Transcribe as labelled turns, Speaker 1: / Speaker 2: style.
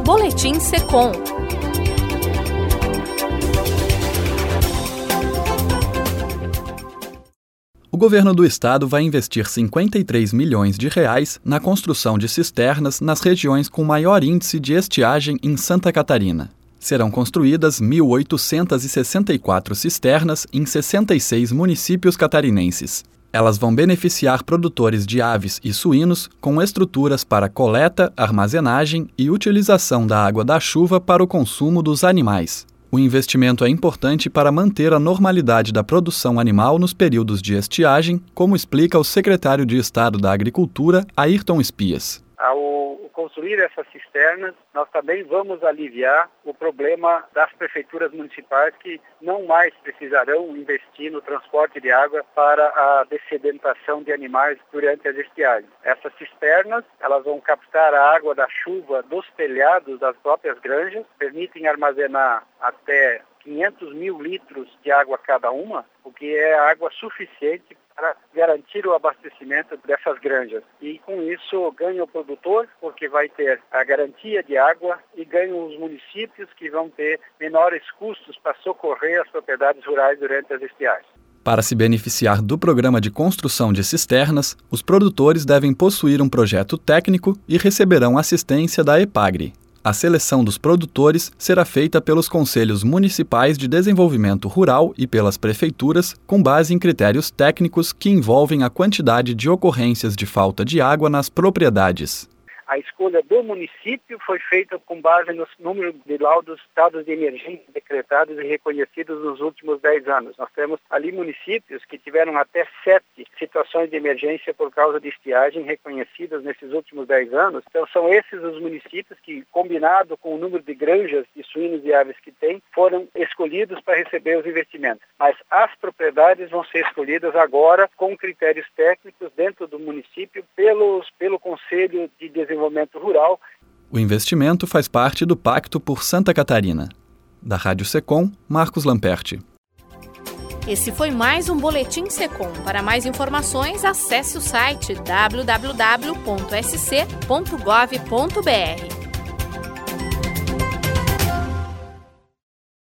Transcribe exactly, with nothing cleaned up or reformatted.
Speaker 1: Boletim Secom.
Speaker 2: O governo do estado vai investir cinquenta e três milhões de reais na construção de cisternas nas regiões com maior índice de estiagem em Santa Catarina. Serão construídas mil oitocentas e sessenta e quatro cisternas em sessenta e seis municípios catarinenses. Elas vão beneficiar produtores de aves e suínos com estruturas para coleta, armazenagem e utilização da água da chuva para o consumo dos animais. O investimento é importante para manter a normalidade da produção animal nos períodos de estiagem, como explica o secretário de Estado da Agricultura, Ayrton Espias.
Speaker 3: Ao construir essas cisternas, nós também vamos aliviar o problema das prefeituras municipais que não mais precisarão investir no transporte de água para a dessedentação de animais durante as estiagens. Essas cisternas, elas vão captar a água da chuva dos telhados das próprias granjas, permitem armazenar até quinhentos mil litros de água cada uma, o que é água suficiente para garantir o abastecimento dessas granjas. E com isso ganha o produtor, porque vai ter a garantia de água, e ganham os municípios, que vão ter menores custos para socorrer as propriedades rurais durante as estiagens.
Speaker 2: Para se beneficiar do programa de construção de cisternas, os produtores devem possuir um projeto técnico e receberão assistência da EPAGRE. A seleção dos produtores será feita pelos Conselhos Municipais de Desenvolvimento Rural e pelas prefeituras, com base em critérios técnicos que envolvem a quantidade de ocorrências de falta de água nas propriedades.
Speaker 3: A escolha do município foi feita com base no número de laudos estados de emergência decretados e reconhecidos nos últimos dez anos. Nós temos ali municípios que tiveram até sete situações de emergência por causa de estiagem reconhecidas nesses últimos dez anos. Então são esses os municípios que, combinado com o número de granjas de suínos e aves que têm, foram escolhidos para receber os investimentos. Mas as propriedades vão ser escolhidas agora com critérios técnicos dentro do município pelos, pelo Conselho de Desenvolvimento Desenvolvimento Rural.
Speaker 2: O investimento faz parte do Pacto por Santa Catarina. Da Rádio Secom, Marcos Lamperti.
Speaker 1: Esse foi mais um Boletim Secom. Para mais informações, acesse o site w w w ponto s c ponto gov ponto b r.